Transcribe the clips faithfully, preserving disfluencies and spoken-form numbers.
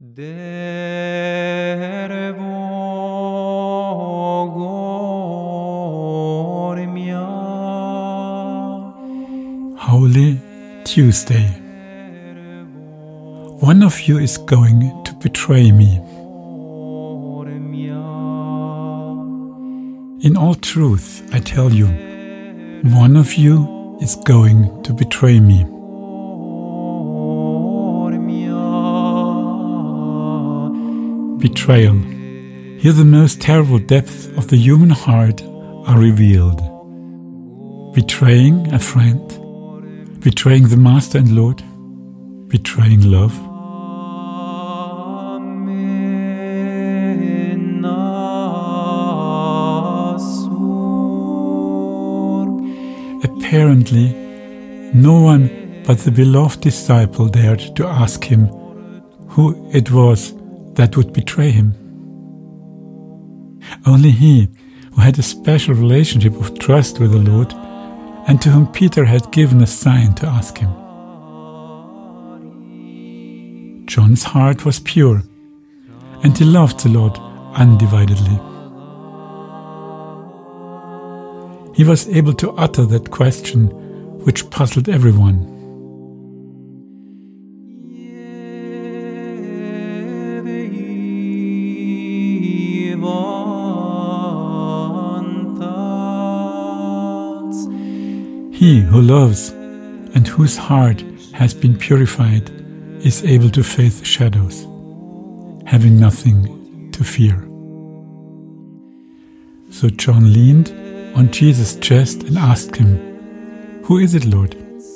Der vågår mja. Holy Tuesday. One of you is going to betray me. In all truth, I tell you, one of you is going to betray me. Betrayal. Here the most terrible depths of the human heart are revealed. Betraying a friend, betraying the Master and Lord, betraying love. Apparently, no one but the beloved disciple dared to ask him who it was that would betray him. Only he, who had a special relationship of trust with the Lord, and to whom Peter had given a sign to ask him. John's heart was pure, and he loved the Lord undividedly. He was able to utter that question which puzzled everyone. He who loves and whose heart has been purified is able to face the shadows, having nothing to fear. So John leaned on Jesus' chest and asked him, "Who is it, Lord?"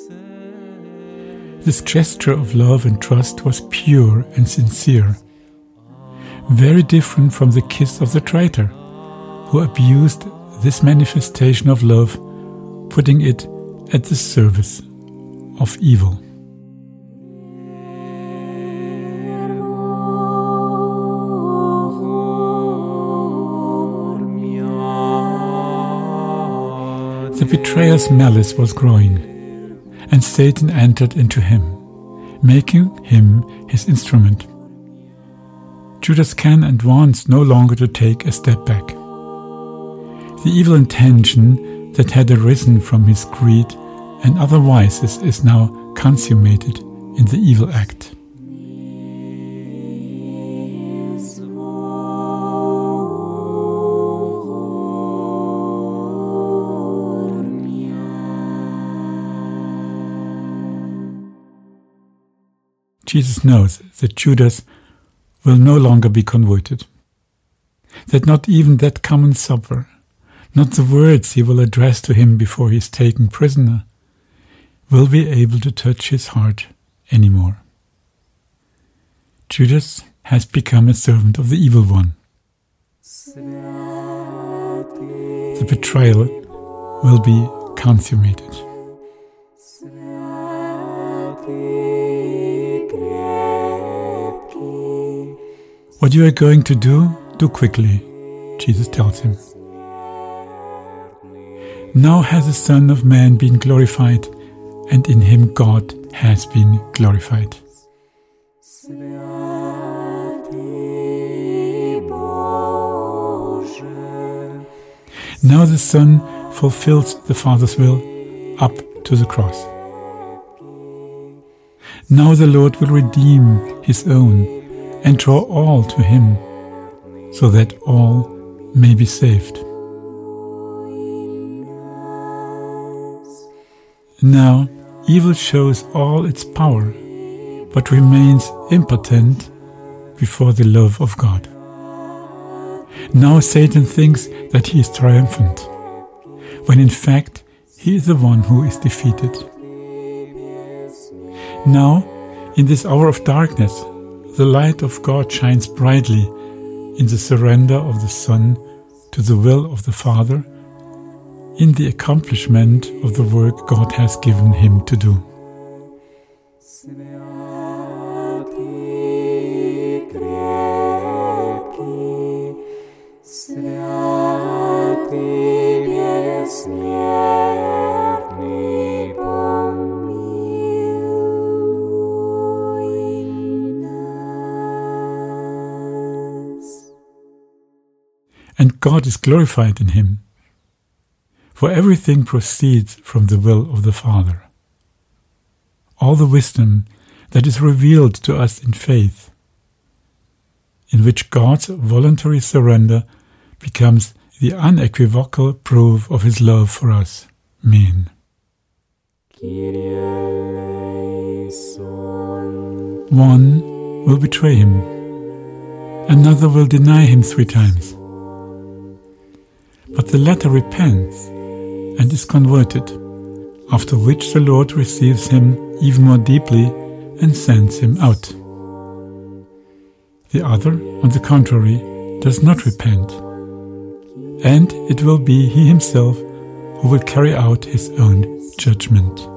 This gesture of love and trust was pure and sincere, very different from the kiss of the traitor, who abused this manifestation of love, putting it at the service of evil. The betrayer's malice was growing, and Satan entered into him, making him his instrument. Judas can and wants no longer to take a step back. The evil intention that had arisen from his greed and other vices is now consummated in the evil act. Jesus knows that Judas will no longer be converted, that not even that common supper, not the words he will address to him before he is taken prisoner, will be able to touch his heart anymore. Judas has become a servant of the evil one. The betrayal will be consummated. What you are going to do, do quickly, Jesus tells him. Now has the Son of Man been glorified, and in him God has been glorified. Now the Son fulfills the Father's will up to the cross. Now the Lord will redeem his own and draw all to him, so that all may be saved. Now evil shows all its power, but remains impotent before the love of God. Now Satan thinks that he is triumphant, when in fact he is the one who is defeated. Now, in this hour of darkness, the light of God shines brightly in the surrender of the Son to the will of the Father, in the accomplishment of the work God has given him to do. and God is glorified in him. For everything proceeds from the will of the Father. All the wisdom that is revealed to us in faith, in which God's voluntary surrender becomes the unequivocal proof of his love for us. Amen. One will betray him, another will deny him three times. But the latter repents and is converted, after which the Lord receives him even more deeply and sends him out. The other, on the contrary, does not repent, and it will be he himself who will carry out his own judgment.